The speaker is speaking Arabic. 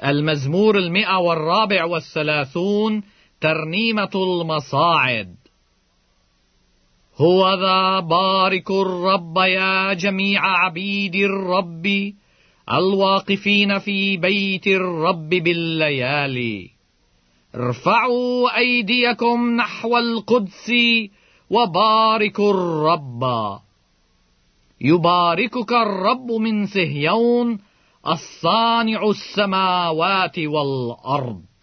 المزمور 134 ترنيمة المصاعد. هوذا بارك الرب يا جميع عبيد الرب الواقفين في بيت الرب بالليالي. ارفعوا أيديكم نحو القدس وباركوا الرب. يباركك الرب من صهيون الصانع السماوات والأرض.